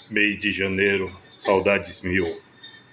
Mês de janeiro, saudades mil.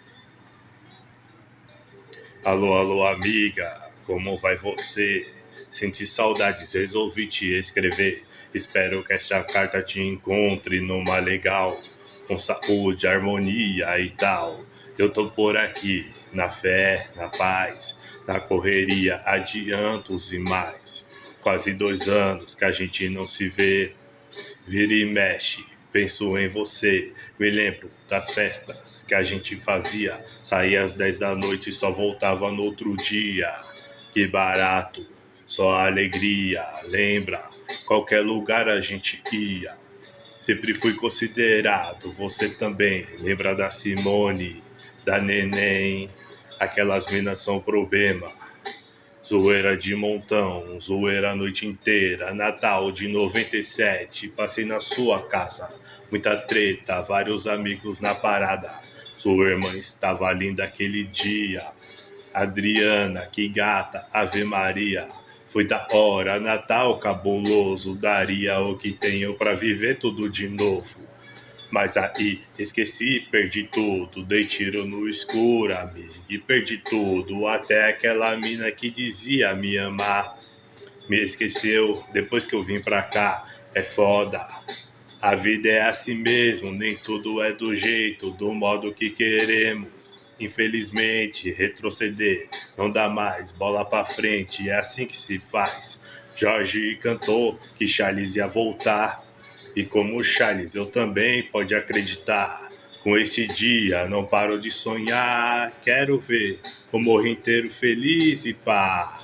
Alô, alô, amiga, como vai você? Senti saudades, resolvi te escrever. Espero que esta carta te encontre numa legal, com saúde, harmonia e tal. Eu tô por aqui, na fé, na paz, na correria, adiantos e mais. Quase 2 anos que a gente não se vê. Vira e mexe, penso em você. Me lembro das festas que a gente fazia. Saía às 10 da noite e só voltava no outro dia. Que barato, só alegria. Lembra, qualquer lugar a gente ia. Sempre fui considerado, você também. Lembra da Simone, da Neném. Aquelas minas são problema. Zoeira de montão, zoeira a noite inteira. Natal de 97, passei na sua casa. Muita treta, vários amigos na parada. Sua irmã estava linda aquele dia. Adriana, que gata, Ave Maria. Foi da hora, Natal cabuloso. Daria o que tenho pra viver tudo de novo. Mas aí esqueci, perdi tudo, dei tiro no escuro, amigo, e perdi tudo, até aquela mina que dizia me amar. Me esqueceu depois que eu vim pra cá, é foda. A vida é assim mesmo, nem tudo é do jeito, do modo que queremos. Infelizmente, retroceder não dá mais, bola pra frente, é assim que se faz. Jorge cantou que Charles ia voltar. E como o Charles, eu também pode acreditar. Com este dia não paro de sonhar. Quero ver o morro inteiro feliz e pá.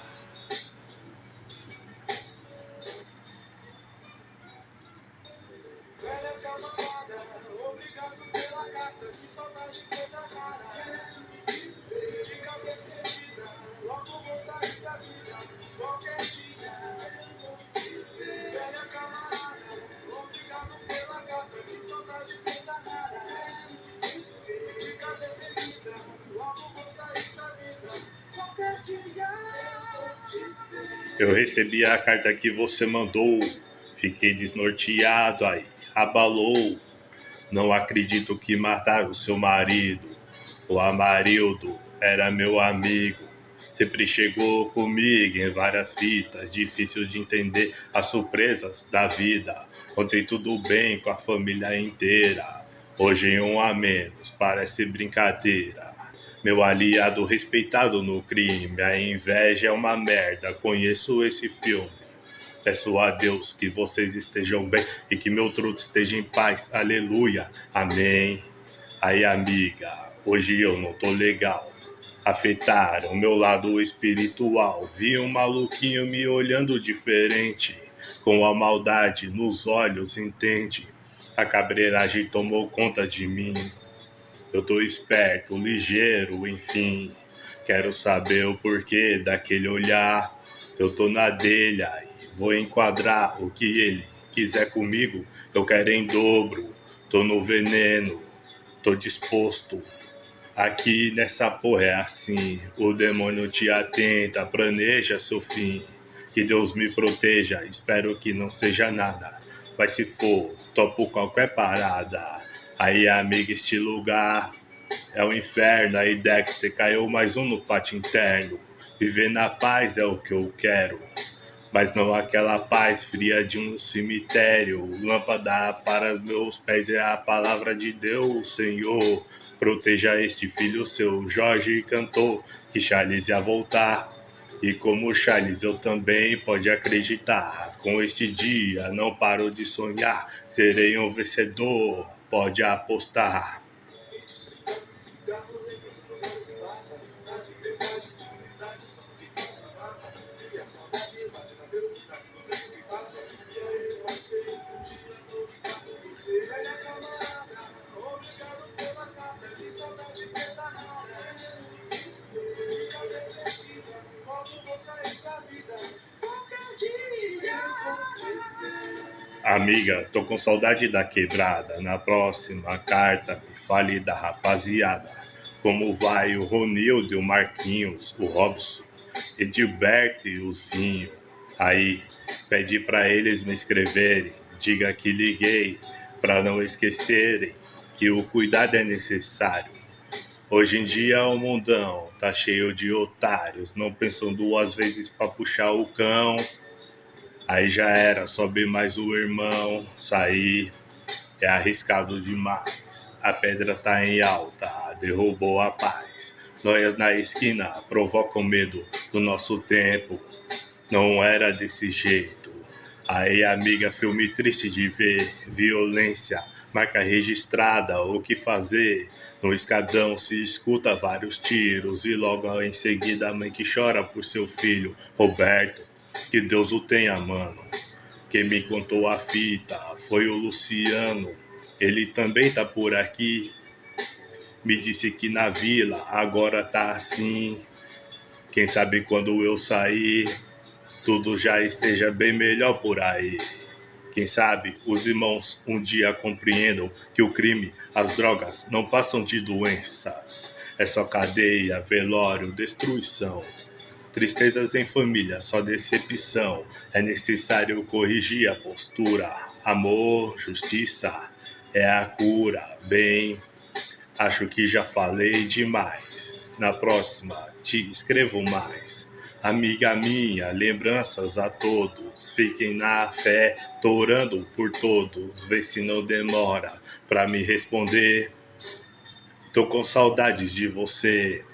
Velha camarada, obrigado pela carta, que saudade foi da cara. De cabeça erguida, logo vou sair da vida, qualquer dia. Velha camarada, obrigado pela carta, que saudade foi da cara. De cabeça erguida, logo vou sair da vida, qualquer dia. Eu recebi a carta que você mandou. Fiquei desnorteado aí, abalou. Não acredito que mataram o seu marido. O Amarildo era meu amigo. Sempre chegou comigo em várias fitas. Difícil de entender as surpresas da vida. Ontem tudo bem com a família inteira. Hoje um a menos, parece brincadeira. Meu aliado respeitado no crime. A inveja é uma merda, conheço esse filme. Peço a Deus que vocês estejam bem e que meu truto esteja em paz. Aleluia, amém. Aí, amiga, hoje eu não tô legal. Afetaram o meu lado espiritual. Vi um maluquinho me olhando diferente, com a maldade nos olhos, entende? A cabreiragem tomou conta de mim. Eu tô esperto, ligeiro, enfim. Quero saber o porquê daquele olhar. Eu tô na dele e vou enquadrar o que ele quiser comigo. Eu quero em dobro. Tô no veneno, tô disposto. Aqui nessa porra é assim. O demônio te atenta, planeja seu fim. Que Deus me proteja, espero que não seja nada. Mas se for, topo qualquer parada. Aí, amiga, este lugar é o inferno. Aí, Dexter, caiu mais um no pátio interno. Viver na paz é o que eu quero, mas não aquela paz fria de um cemitério. Lâmpada para os meus pés é a palavra de Deus, Senhor. Proteja este filho seu. Jorge cantou que Charles ia voltar. E como Charles, eu também pode acreditar. Com este dia não paro de sonhar. Serei um vencedor, pode apostar. Velha camarada, obrigado pela carta, que saudade foi da cara. De cabeça erguida, logo vou sair da vida, qualquer dia. Eu vou te ver. Amiga, tô com saudade da quebrada. Na próxima carta, me fale da rapaziada. Como vai o Ronildo, o Marquinhos, o Robson, Edilberto e o Zinho? Aí, pede pra eles me escreverem. Diga que liguei pra não esquecerem. que o cuidado é necessário. Hoje em dia o mundão tá cheio de otários, não pensam duas vezes pra puxar o cão. Aí já era, sobe mais o irmão, sair é arriscado demais. A pedra tá em alta, derrubou a paz. Noias na esquina provocam medo do nosso tempo. Não era desse jeito. Aí, amiga, filme triste de ver. Violência, marca registrada, o que fazer? No escadão se escuta vários tiros. E logo em seguida a mãe que chora por seu filho, Roberto. Que Deus o tenha, mano. Quem me contou a fita foi o Luciano. Ele também tá por aqui. Me disse que na vila agora tá assim. Quem sabe quando eu sair, tudo já esteja bem melhor por aí. Quem sabe os irmãos um dia compreendam que o crime, as drogas não passam de doenças. É só cadeia, velório, destruição. Tristezas em família, só decepção. É necessário corrigir a postura. Amor, justiça é a cura. Bem, acho que já falei demais. Na próxima te escrevo mais. Amiga minha, lembranças a todos. Fiquem na fé, tô orando por todos. Vê se não demora pra me responder. Tô com saudades de você.